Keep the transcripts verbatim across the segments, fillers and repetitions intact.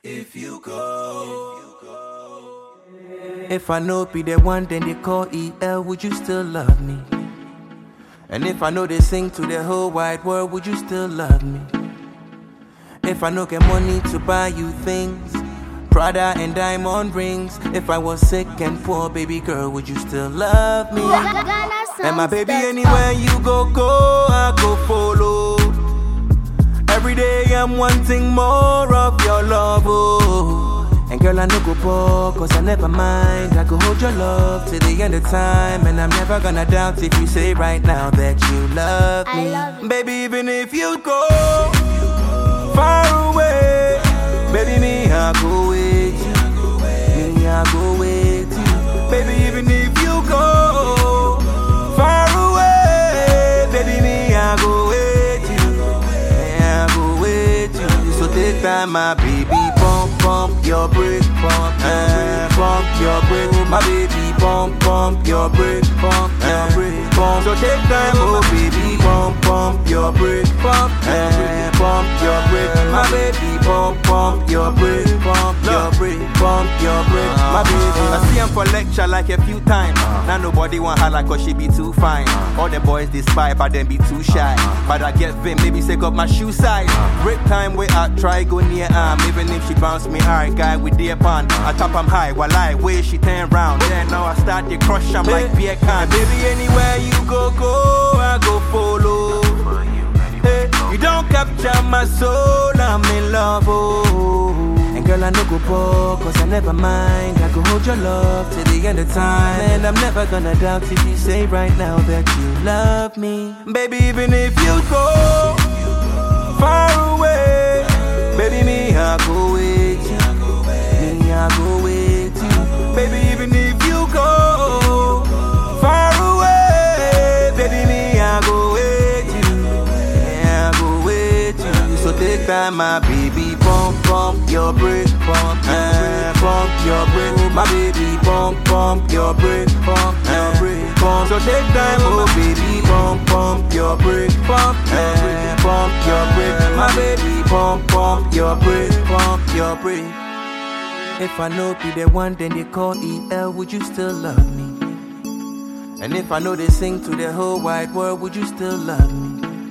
if you go. If I know be the one, then they call E L, would you still love me? And if I know they sing to the whole wide world, would you still love me? If I know get money to buy you things, Prada and diamond rings. If I was sick and poor, baby girl, would you still love me? And my baby, anywhere you go, go, I go follow. Every day I'm wanting more of your love, oh. And girl, I no go bore, cause I never mind. I go hold your love till the end of time. And I'm never gonna doubt if you say right now that you love me. Love you. Baby, even if you go far away, baby, me, I go with you. Me, I go with you. Baby, even if you go far away, baby, me, I go with you. Yeah, I go with you. So take time, my baby. Pump, pump your brick, pump, eh, pump your brick, my baby, pump, pump your brick, pump, your brick, pump. So take time, oh baby, pump, pump your brick, pump, eh, pump your brick, my baby, pump, pump your brick, pump, your brick, pump your brick, my baby. I see him for lecture like a few times. Now nobody want her like cause she be too fine. All the boys they spy, but then be too shy. But I get vim, maybe take up my shoe size. Break time where I try go near arm, even if she bounce me hard, guy with the pond. I top I'm high while I wait, she turn round. Then now I start to crush, I'm like beer can. Baby, anywhere you go, go, I go follow. Hey, you don't capture my soul, I'm in love, oh. And girl, I no go bore, cause I never mind. I go hold your love till the end of time. And I'm never gonna doubt if you say right now that you love me. Baby, even if you go far away, baby, me, I go with you. Me, I go with you. Baby, even if you go far away, baby, me, I go with you. Yeah, I go with you. So take time, my baby, pump, pump your brick, pump, eh, pump your brick, my baby, pump, pump your brick, pump, your brick, pump. So take time, oh baby, pump, pump your brick, pump, eh, pump your brick, my baby, pump, pump your brick, pump your brick. If I know be the one, then they call E L, would you still love me? And if I know they sing to the whole wide world, would you still love me?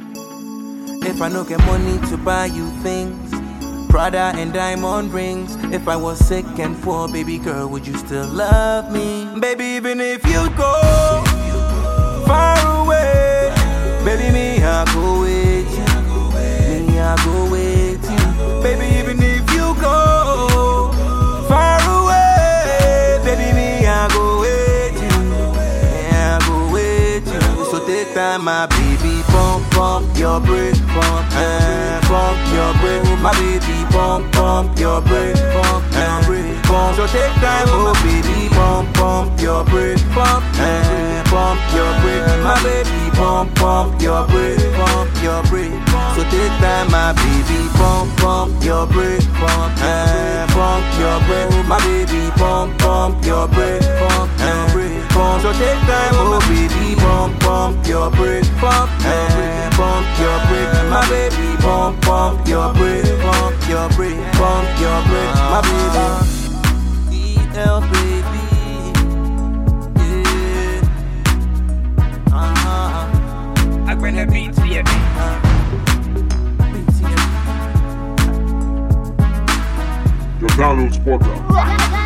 If I know get money to buy you things, Prada and diamond rings. If I was sick and poor, baby girl, would you still love me? Baby, even if you go far away, baby, me, I go with you. Me, I go with you. Baby, even if you go far away, baby, me, I go with you. Yeah, I go with you. So take time, my baby, pump, pump your brick, pump, eh, pump your brick, my baby, pump, pump your brick, pump, your brick, pump. So take time, oh baby, pump, pump your brick, pump, eh, pump your brick, my baby, pump, pump your brick, pump, your brick. So take time, my baby, pump, pump your brick, pump, eh, pump your brick, my baby, pump, pump your brick, pump, your brick, pump. So take time, oh baby, pump, pump your brick, pump, eh, pump your brick, my baby, pump, pump your brick, pump your brick, pump your brick, my baby. E L baby, yeah. Uh-huh. I bring the beats here, Uh, Your download spot.